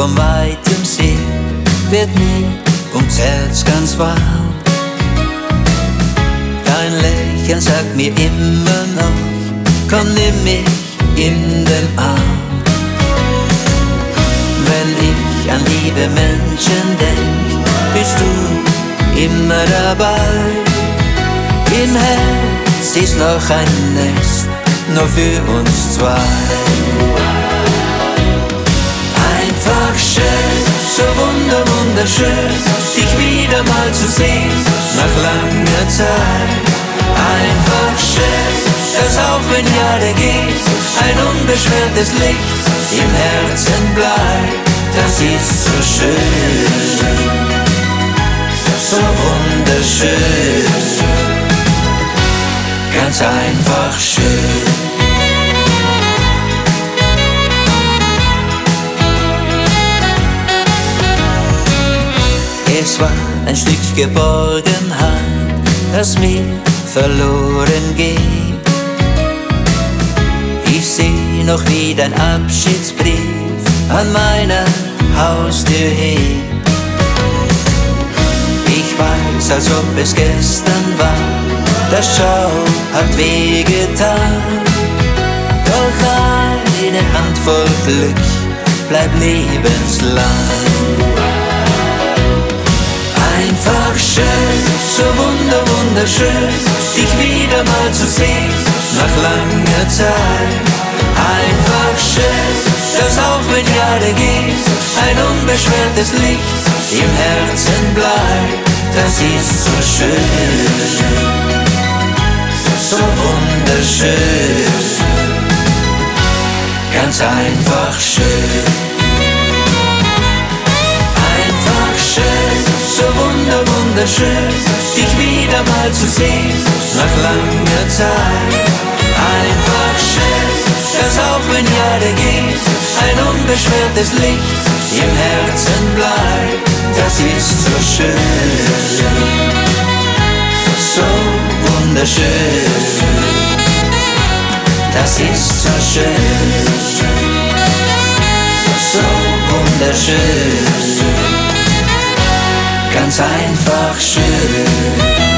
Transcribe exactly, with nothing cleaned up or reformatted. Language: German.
vom weitem See, wird mir ums Herz ganz warm. Dein Lächeln sagt mir immer noch, komm, nimm mich in den Arm. Wenn ich an liebe Menschen denk, bist du immer dabei. Im Herz ist noch ein Nest, nur für uns zwei. Einfach schön, so wunder wunderschön, dich wieder mal zu sehen, nach langer Zeit. Einfach schön, dass auch wenn Jahre gehen, ein unbeschwertes Licht im Herzen bleibt. Das ist so schön, so wunderschön, ganz einfach schön. Es war ein Stück Geborgenheit, das mir verloren geht. Ich seh noch wie dein Abschiedsbrief an meiner Haustür hängt. Ich weiß, als ob es gestern war, das Schau hat wehgetan. Doch eine Handvoll Glück bleibt lebenslang. Einfach schön, so wunder wunderschön, dich wieder mal zu sehen, nach langer Zeit. Einfach schön, dass auch wenn Jahre gehen, ein unbeschwertes Licht im Herzen bleibt. Das ist so schön, so wunderschön, ganz einfach schön. Einfach schön, so wunder wunderschön, dich wieder mal zu sehen, nach langer Zeit. Einfach schön, dass auch wenn Jahre gehen, ein unbeschwertes Licht im Herzen bleibt. Das ist so schön, so wunderschön, das ist so schön, so wunderschön, ganz einfach schön.